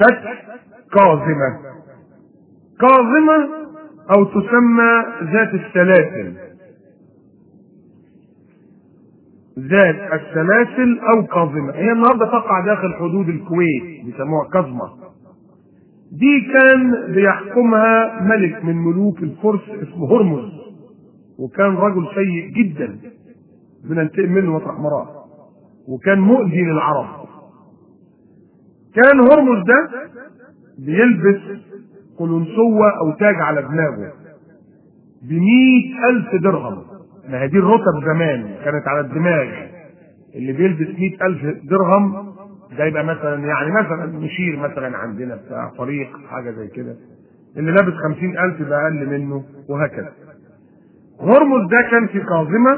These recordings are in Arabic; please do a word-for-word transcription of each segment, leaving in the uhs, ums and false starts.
فتح كاظمة. كاظمة أو تسمى ذات السلاسل، ذات السلاسل أو كاظمة. هي النهارده تقع داخل حدود الكويت، بيسموها كاظمة. دي كان بيحكمها ملك من ملوك الفرس اسمه هرمز، وكان رجل سيء جدا بننتقم منه مطرح مراه، وكان مؤذي للعرب. كان هرمز ده بيلبس قلنسوة أو تاج على دماغه بمئة ألف درهم. ما هي دي الرتب زمان كانت على الدماغ. اللي بيلبس مئة ألف درهم ده يبقى مثلا، يعني مثلا مشير مثلا عندنا بتاع فريق حاجة زي كده. اللي لابس خمسين ألف ده أقل منه، وهكذا. هرمز ده كان في كاظمة،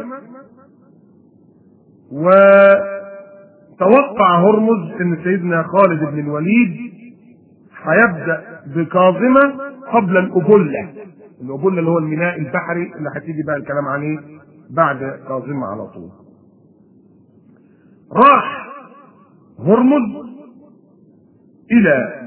وتوقع هرمز ان سيدنا خالد بن الوليد هيبدأ بكاظمة قبل الأبلة. الأبلة اللي هو الميناء البحري اللي هتيجي بقى الكلام عليه بعد كاظمة على طول. راح هرمز إلى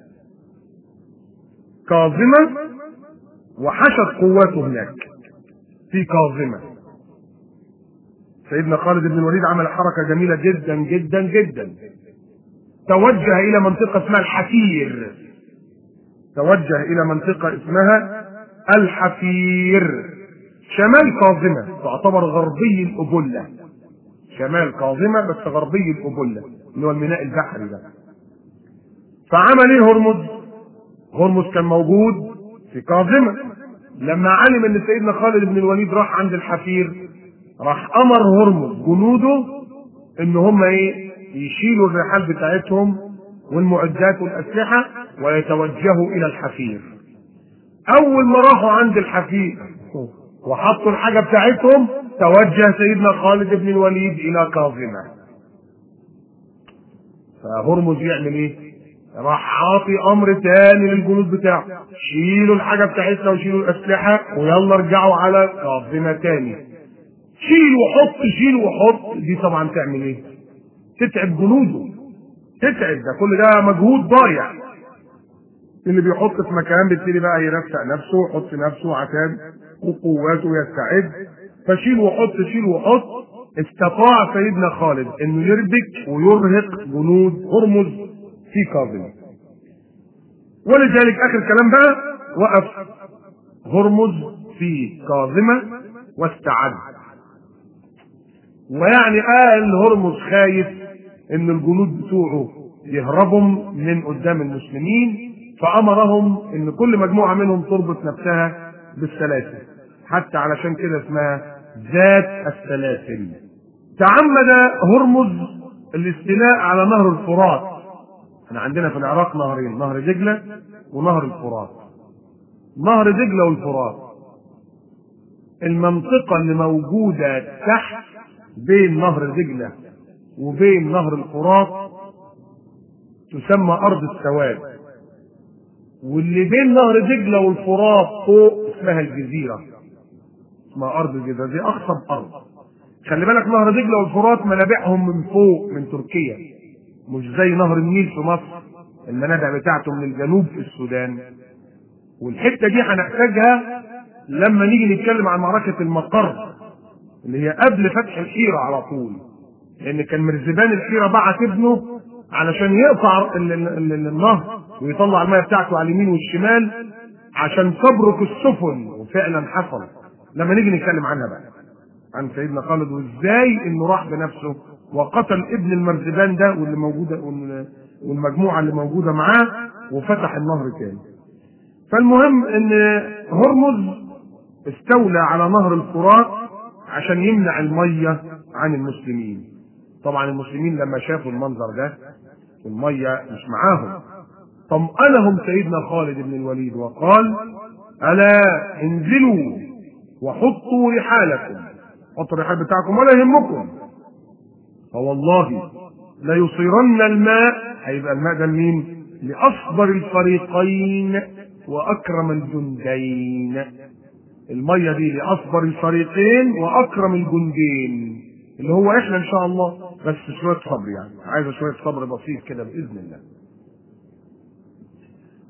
كاظمة وحشد قواته هناك في كاظمة. سيدنا خالد بن الوليد عمل حركة جميلة جدا جدا جدا. توجه إلى منطقة اسمها الحفير. توجه إلى منطقة اسمها الحفير شمال كاظمة، تعتبر غربي الأبلة. شمال كاظمة بس غربي الأبلة اللي هو الميناء البحري ده. فعمل ايه هرمز؟ هرمز كان موجود في كاظمة. لما علم ان سيدنا خالد بن الوليد راح عند الحفير، راح امر هرمز جنوده ان هم ايه يشيلوا الرحال بتاعتهم والمعدات والاسلحه ويتوجهوا الى الحفير. اول ما راحوا عند الحفير وحطوا الحاجه بتاعتهم، توجه سيدنا خالد بن الوليد الى كاظمة. فهرمز يعمل ايه؟ راح عاطي امر تاني للجنود بتاعه، شيلوا الحاجه بتاعتنا وشيلوا الاسلحه ويلا ارجعوا على كاظمة تاني. شيل وحط شيل وحط، دي طبعا تعمل ايه؟ تتعب جنوده، تتعب. ده كل ده مجهود ضايع. اللي بيحط في مكان بيبتدي بقى يرفع نفسه ويحط نفسه عشان وقواته يستعد. فشيل وحط شيل وحط. استطاع سيدنا خالد انه يربك ويرهق جنود هرمز في كاظمة. ولذلك اخر كلام بقى، وقف هرمز في كاظمة واستعد. ويعني قال هرمز خايف ان الجنود بتوعه يهربوا من قدام المسلمين، فامرهم ان كل مجموعه منهم تربط نفسها بالسلاسل، حتى علشان كده اسمها ذات السلاسل. تعمد هرمز الاستيلاء على نهر الفرات. احنا عندنا في العراق نهرين، نهر دجله ونهر الفرات. نهر دجله والفرات المنطقه اللي موجوده تحت بين نهر دجله وبين نهر الفرات تسمى ارض السواد، واللي بين نهر دجله والفرات فوق اسمها الجزيره، اسمها ارض الجزيره. دي اخصب ارض. خلي بالك نهر دجله والفرات منابعهم من فوق من تركيا، مش زي نهر النيل في مصر المنابع بتاعته من الجنوب في السودان. والحته دي هنحتاجها لما نيجي نتكلم عن معركه المقر اللي هي قبل فتح الحيره على طول، لان كان مرزبان الحيره بعت ابنه علشان يقطع النهر ويطلع الميه بتاعته على اليمين والشمال عشان تبرك السفن، وفعلا حصل. لما نيجي نتكلم عنها بقى عن سيدنا خالد وازاي انه راح بنفسه وقتل ابن المرزبان ده واللي موجوده والمجموعه اللي موجوده معاه وفتح النهر تاني. فالمهم ان هرمز استولى على نهر الفرات عشان يمنع الميه عن المسلمين. طبعا المسلمين لما شافوا المنظر ده الميه مش معاهم، طمأنهم سيدنا خالد بن الوليد وقال: ألا انزلوا وحطوا رحالكم، حطوا الرحال بتاعكم ولا يهمكم، فوالله ليصيرن الماء، هيبقى الماء ده لمين؟ لأصبر الفريقين وأكرم الجندين. المية دي لأصبر الفريقين وأكرم الجندين اللي هو احنا ان شاء الله، بس شوية صبر، يعني عايزة شوية صبر بسيط كده بإذن الله.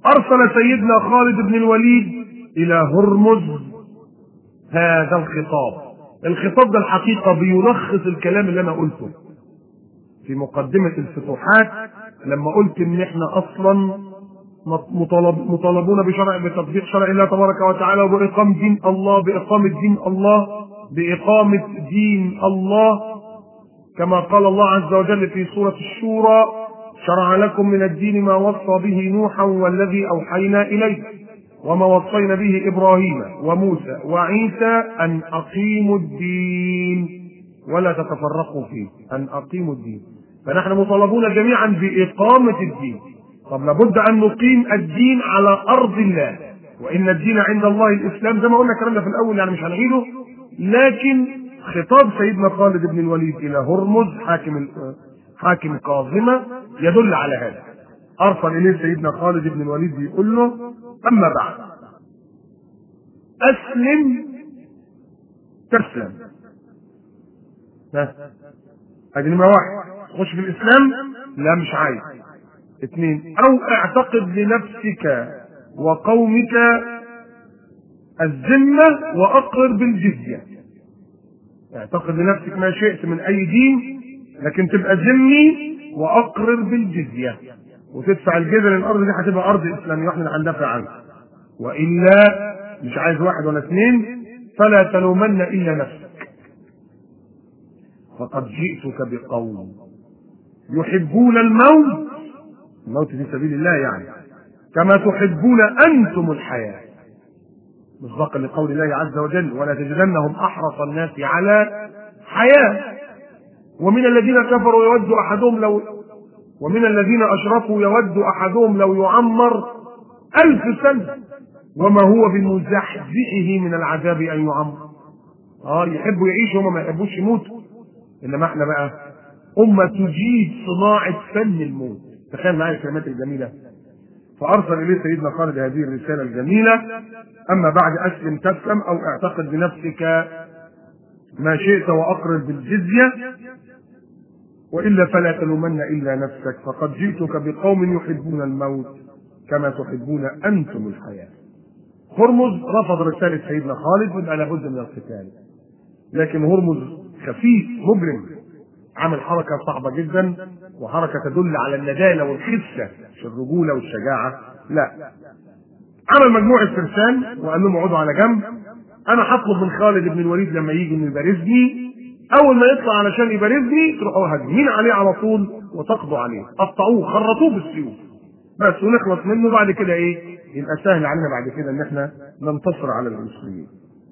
أرسل سيدنا خالد بن الوليد إلى هرمز هذا الخطاب. الخطاب ده الحقيقة بيلخص الكلام اللي أنا قلته في مقدمة الفتوحات، لما قلت إن إحنا أصلا مطالب مطالبون بشرع بتطبيق شرع الله تبارك وتعالى، وبإقامة دين الله بإقامة دين الله بإقامة دين الله كما قال الله عز وجل في سورة الشورى: شرع لكم من الدين ما وصى به نوحا والذي أوحينا إليه وما وصينا به إبراهيم وموسى وعيسى أن أقيموا الدين ولا تتفرقوا فيه، أن أقيموا الدين. فنحن مطالبون جميعا بإقامة الدين. طب لابد أن نقيم الدين على أرض الله، وإن الدين عند الله الإسلام، زي ما قلنا الكلام ده في الأول يعني مش هنعيده. لكن خطاب سيدنا خالد بن الوليد إلى هرمز حاكم حاكم كاظمة يدل على هذا. أرسل إليه سيدنا خالد بن الوليد بيقول له: أما بعد أسلم تسلم. ها هذه نمرة واحد، خش في الإسلام؟ لا مش عايز. اثنين، أو اعتقد لنفسك وقومك الذمة وأقر بالجزية. اعتقد لنفسك ما شئت من أي دين، لكن تبقى ذمي وأقرر بالجزية وتدفع الجزية، للأرض دي هتبقى أرض إسلامية واحنا اللي هندافع عنها. وإلا مش عايز واحد ولا اثنين، فلا تلومن إلا نفسك، فقد جئتك بقوم يحبون الموت، الموت في سبيل الله يعني، كما تحبون أنتم الحياة، مصداقا لقول الله عز وجل: ولا تجدنهم أحرص الناس على حياة ومن الذين كفروا يود أحدهم لو ومن الذين أشركوا يود أحدهم لو يعمر ألف سنة وما هو بمزحزحه من العذاب أن يعمر. اه يحبوا يعيشوا وما ما يحبوش يموتوا. إنما احنا بقى أمة تجيد صناعة فن الموت. تخيل معايا الكلمات الجميلة. فأرسل إليه سيدنا خالد هذه الرسالة الجميلة: أما بعد أسلم تسلم، أو اعتقد بنفسك ما شئت وأقرر بالجزية، وإلا فلا تلومن إلا نفسك، فقد جئتك بقوم يحبون الموت كما تحبون أنتم الحياة. هرمز رفض رسالة سيدنا خالد، ويبقى لابد من القتال. لكن هرمز خفيف مجرم، عمل حركة صعبة جدا، وحركة تدل على الندالة والخفة، مش الرجولة والشجاعة، لا. عمل مجموعة فرسان وقال لهم: اقعدوا على جنب، أنا هطلب من خالد بن الوليد لما يجي إنه يبارزني، أول ما يطلع علشان يبارزني تروحوا هاجمين عليه على طول وتقضوا عليه، قطعوه خرطوه بالسيوف بس ونخلص منه. بعد كده إيه؟ يبقى سهل علينا بعد كده إن إحنا ننتصر على المسلمين.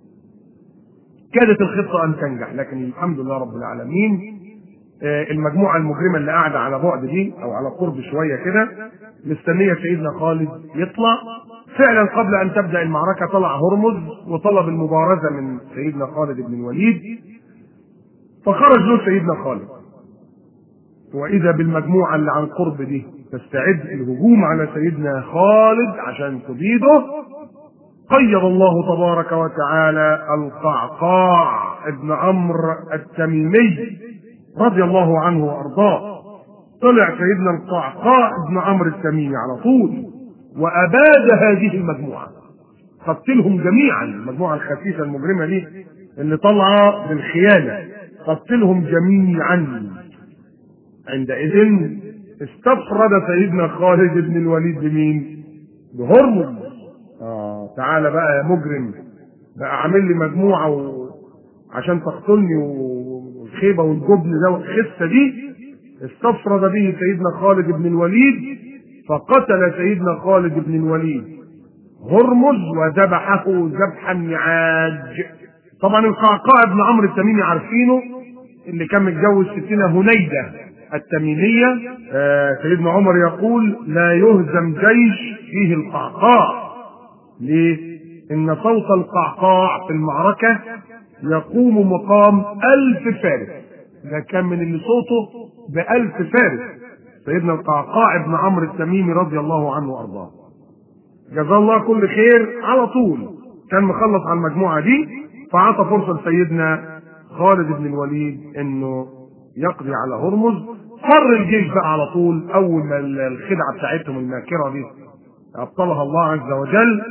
كادت الخطة أن تنجح، لكن الحمد لله رب العالمين المجموعة المجرمة اللي قاعدة على بعد دي أو على قرب شوية كده مستنية سيدنا خالد يطلع. فعلا قبل أن تبدأ المعركة طلع هرمز وطلب المبارزة من سيدنا خالد بن الوليد، فخرج له سيدنا خالد، وإذا بالمجموعة اللي عن قرب دي تستعد الهجوم على سيدنا خالد عشان تبيده. قيد الله تبارك وتعالى القعقاع ابن عمرو التميمي رضي الله عنه وأرضاه. طلع سيدنا القعقاع ابن عمرو التميمي على طول وأباد هذه المجموعة، قتلهم جميعا. المجموعة الخسيسة المجرمة دي اللي طلع بالخيانة قتلهم جميعا. عندئذ استفرد سيدنا خالد بن الوليد بمين؟ بهرمز. آه تعالى بقى يا مجرم، بقى عامل لي مجموعة و... عشان تقتلني، والخيبة والجبن ده والخسة دي. استفرد به سيدنا خالد بن الوليد، فقتل سيدنا خالد بن الوليد هرمز وذبحه ذبح النعاج. طبعا القعقاع بن عمرو التميمي عارفينه، اللي كان متجوز ستنا هنيدة التميمية. آه سيدنا عمر يقول: لا يهزم جيش فيه القعقاع. ليه؟ إن صوت القعقاع في المعركة يقوم مقام ألف فارس. ده كان من اللي صوته بألف فارس سيدنا القعقاع بن عمرو التميمي رضي الله عنه وأرضاه. جزاه الله كل خير. على طول كان مخلص على المجموعة دي، فعطى فرصة سيدنا خالد بن الوليد إنه يقضي على هرمز. فر الجيش بقى على طول. أول ما الخدعة بتاعتهم الماكرة دي أبطلها الله عز وجل.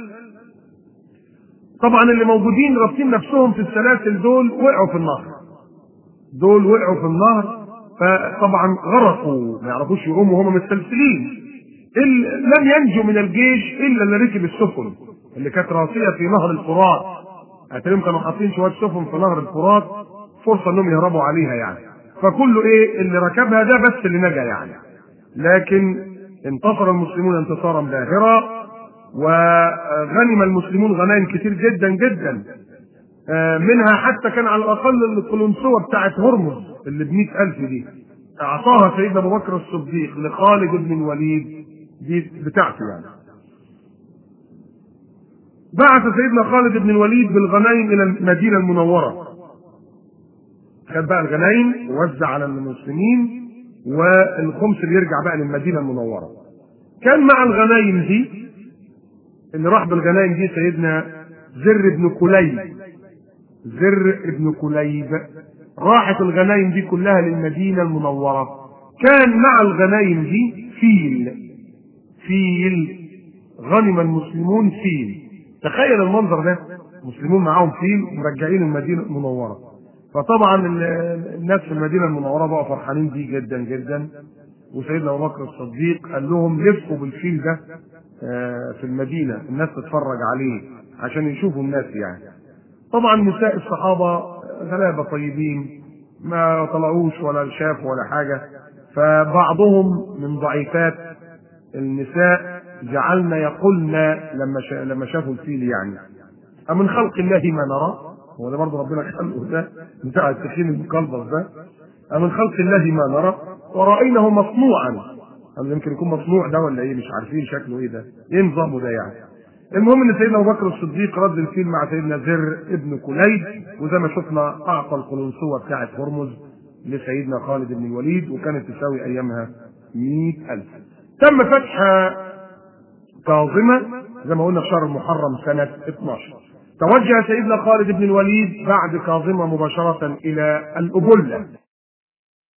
طبعا اللي موجودين رابطين نفسهم في السلاسل دول وقعوا في النهر، دول وقعوا في النهر، فطبعا غرقوا ما يعرفوش يقوموا وهم مستلسلين. لم ينجوا من الجيش الا اللي ركب السفن اللي كانت راسيه في نهر الفرات. هتلاقيهم كانوا حاطين شويه سفن في نهر الفرات فرصه انهم يهربوا عليها يعني، فكله ايه اللي ركبها ده بس اللي نجا يعني. لكن انتصر المسلمون انتصارا باهرا، وغنم المسلمون غنائم كتير جدا جدا، منها حتى كان على الاقل القلنسوه بتاعت هرمز اللي ب مئة ألف دي اعطاها سيدنا ابو بكر الصديق لخالد بن الوليد، دي بتاعته يعني. بعث سيدنا خالد بن الوليد بالغنائم الى المدينه المنوره، خد بقى الغنائم ووزع على المسلمين، والخمس اللي يرجع بقى للمدينه المنوره. كان مع الغنائم دي اللي راح بالغنائم دي سيدنا زر بن كليب، زر بن كليب راحت الغنائم دي كلها للمدينه المنوره. كان مع الغنائم دي فيل، فيل غنم المسلمون فيل. تخيل المنظر ده، المسلمون معاهم فيل مرجعين المدينه المنوره. فطبعا الناس في المدينه المنوره بقوا فرحانين بيه جدا جدا، وسيدنا ابو بكر الصديق قال لهم لفوا بالفيل ده في المدينه الناس تتفرج عليه عشان يشوفوا الناس يعني. طبعا نساء الصحابه غلابه طيبين ما طلعوش ولا شافوا ولا حاجه، فبعضهم من ضعيفات النساء جعلنا يقولن لما شا... لما شافوا الفيل يعني أمن خلق الله ما نرى، هو ده برضه ربنا خلقه ده بتاع التخين المقلبص ده، أمن خلق الله ما نرى ورأينه مصنوعا. أم يمكن يكون مصنوع ده ولا ايه، مش عارفين شكله ايه ده، ايه نظامه ده يعني. المهم ان سيدنا ابو بكر الصديق رد الفيل مع سيدنا زر ابن كليب، وزي ما شفنا اعطى القلنسوه بتاعت هرمز لسيدنا خالد بن الوليد، وكانت تساوي ايامها مئة ألف. تم فتح كاظمه زي ما قلنا في شهر المحرم سنه اثناشر. توجه سيدنا خالد بن الوليد بعد كاظمه مباشره الى الابله.